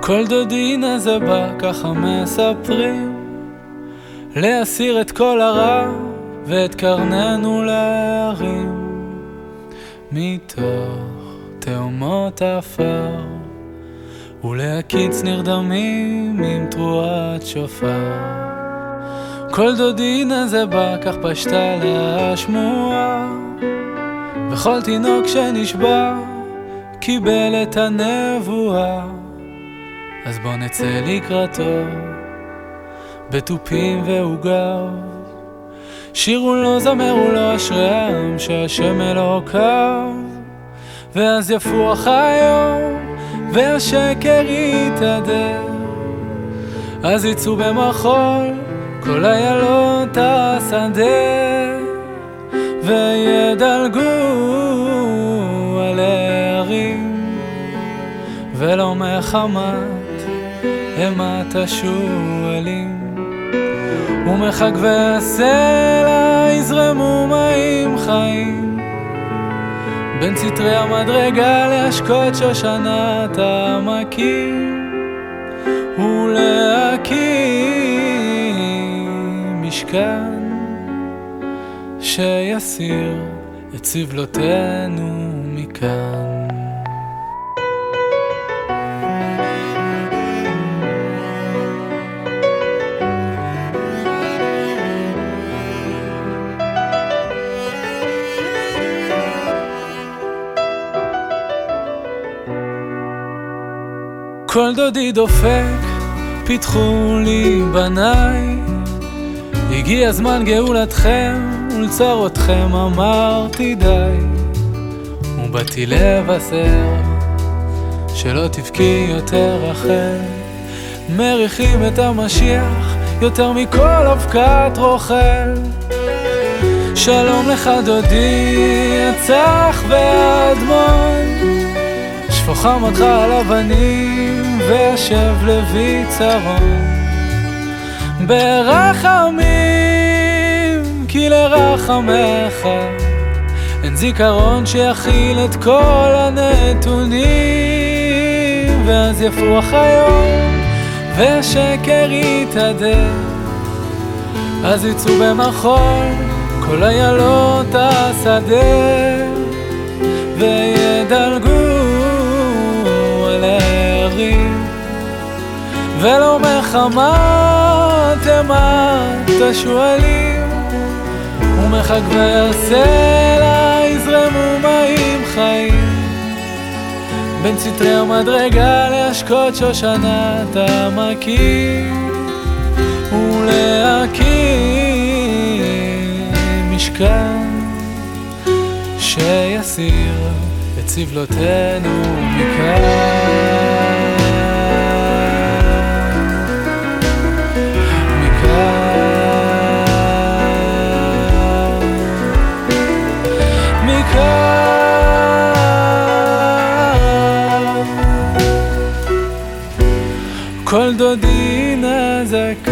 כל דודי נזה בא, ככה מספרים, להסיר את כל הרע ואת קרננו להרים מתוך תאומות אפר, ולהקיץ נרדמים עם תרועת שופר. כל דודי נזה בא, כך פשטה להשמועה, וכל תינוק שנשבע קיבל את הנבואה. אז בוא נצא לקראתו בתופים ועוגב, שירו לו, זמרו לו, אשרי העם שהשם אלוקיו. ואז יפוח היום והשקר יתהדר, אז יצאו במחול כל איילות השדה, וידלגו על הערים, ולא מחמת אימת השועלים, ומחג והסלע יזרמו מים חיים, בין צטרי המדרגה להשקות שושנת העמקים, ולהקים משכן שיסיר את סבלותינו מכאן. כל דודי דופק, פיתחו לי בניי, הגיע זמן גאולתכם ולצרותכם אמרתי די, ובאתי לבשר שלא תבכי יותר רחל, מריחים את המשיח יותר מכל אבקת רוכל. שלום לך דודי הצח והאדמון, שפוך חמתך על אבנים והשב לוי צרון ברחמים, כי לרחמך אין זיכרון שיכיל את כל הנתונים. ואז יפוח היום והשקר יתהדר, אז יצאו במחול כל איילות השדה, וידלגו על הערים, ולא מחמת אימת השועלים, ומחג והסלע יזרמו מים חיים, בין צטרי המדרגה להשקות שושנת העמקים, ולהקים משכן שיסיר את סבלותינו מכאן. כל דודי נזה